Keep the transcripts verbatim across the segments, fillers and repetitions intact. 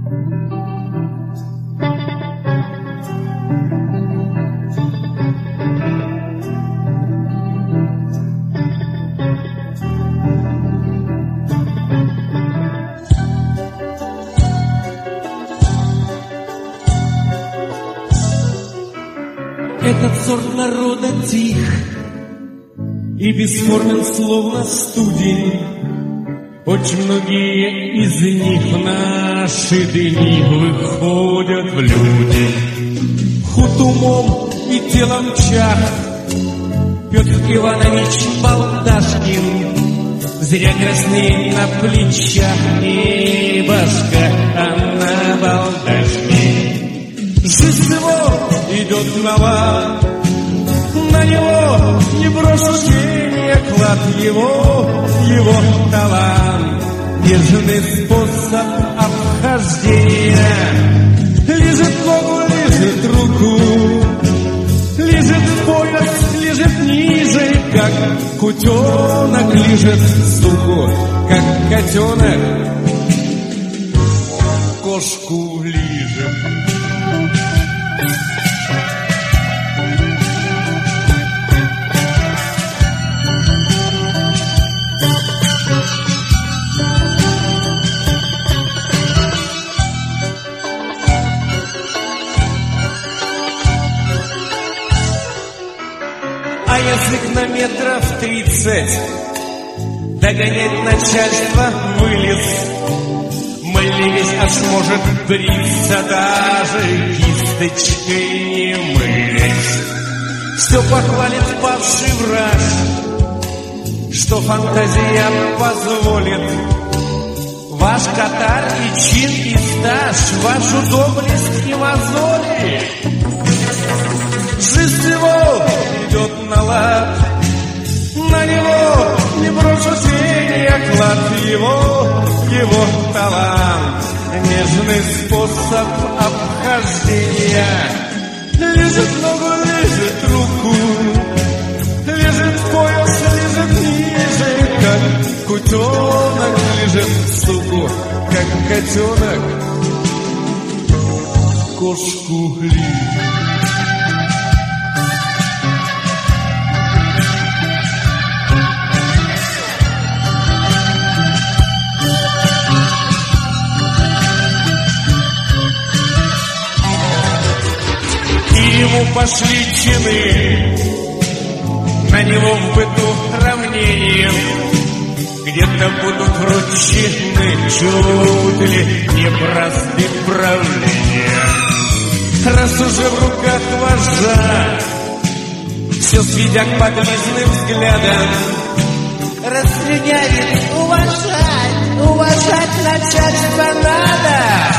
Этот сорт народа тих и бесформен, словно студень. Очень многие из них в наши дни выходят в люди. Худ умом и телом чах Петр Иванович Балдашкин. Зря краснеет на плечах не башка, а на балдашке. Жизнь его идет на лад, на него не брошу тени, клад его, его талант, нежный способ обхождения. Лежит ногу, лежит руку, лежит пояс, лежит ниже, как кутенок, лежит суку, как котенок кошку лижет. А язык на метров тридцать догонять начальство вылез. Мылись, аж может бриться, даже кисточкой не мылись. Все похвалит павший враг, что фантазия позволит. Ваш катар и чин и стаж, вашу доблесть и мозоли. Жизнь его идет на лад, на него не брошу тени, оклад его, его талант, нежный способ обхождения. Лежит ногу, лежит руку, лежит пояс, лежит ниже, как кутенок, лежит суку, как котенок кошку лижет. Ему пошли чины, на него в быту равнением. Где-то будут вручены чуть ли не бразды правления. Раз уже в руках вожжа, все сведя к подлизным взглядам, расследяет, уважать, уважать начальство надо.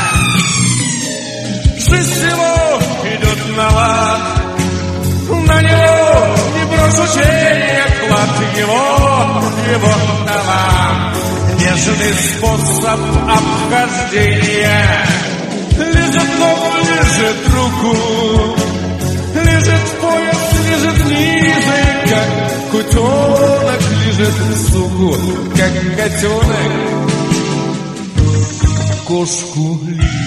Жизнь его идет на лад, на него не брошу тени, оклад его, его талант, нежный способ обхождения. Лежит ногу, лежит руку, лежит пояс, лежит ниже, как кутенок, лежит суку, как котенок кошку лижет.